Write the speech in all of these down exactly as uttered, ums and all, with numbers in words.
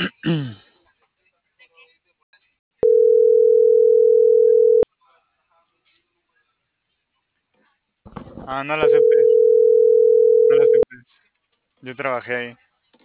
Ah, no la aceptes. No la aceptes. Yo trabajé ahí.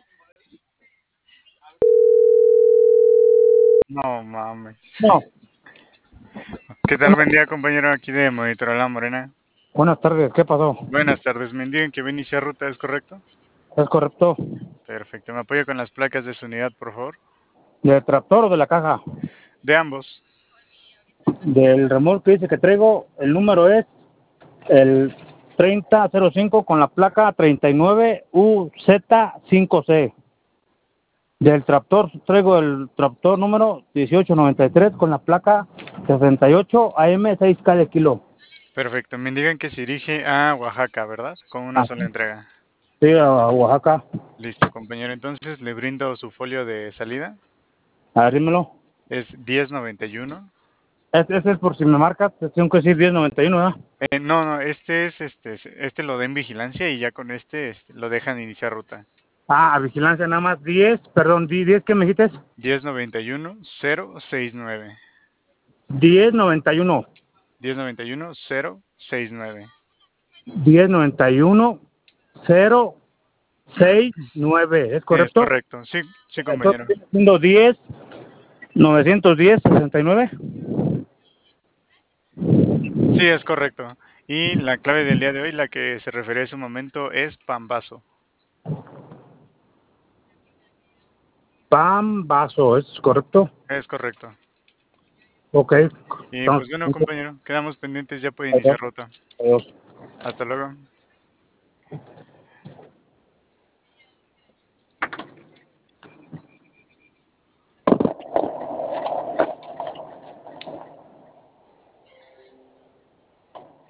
No mames. No, ¿Qué tal? Buen día, compañero, aquí de Monitor La Morena. buenas tardes, ¿qué pasó? Buenas tardes, me indican que va a iniciar ruta, ¿es correcto? ¿Es correcto? Perfecto, ¿me apoya con las placas de su unidad, por favor? ¿Del tractor o de la caja? De ambos. Del remolque dice que traigo, el número es el treinta cero cinco con la placa treinta y nueve U Z cinco C. Del tractor traigo el tractor número dieciocho noventa y tres con la placa sesenta y ocho A M seis K de kilo. Perfecto, me indican que se dirige a Oaxaca, ¿verdad? Con una Ah, sola entrega. sí, a Oaxaca. Listo, compañero, entonces le brindo su folio de salida. A ver, dímelo. Es diez noventa y uno. Este, este es por si me marcas, tengo que decir diez noventa y uno, ¿verdad? Eh, no, no, este es, este, este lo da en vigilancia y ya con este, este lo dejan iniciar ruta. Ah, a vigilancia nada más diez, perdón, diez, ¿qué me dijiste? diez noventa y uno cero sesenta y nueve. diez noventa y uno. diez noventa y uno cero sesenta y nueve. diez noventa y uno cero sesenta y nueve, ¿es Es correcto? correcto, sí, sí, Entonces, compañero. siendo diez novecientos diez sesenta y nueve. Sí, es correcto. Y la clave del día de hoy, la que se refería a su momento, es Pambazo. Pam, vaso, ¿es correcto? Es correcto. Ok. Y Estamos pues bueno, pendientes. compañero, quedamos pendientes, ya puede iniciar Adiós. ruta. Adiós. Hasta luego.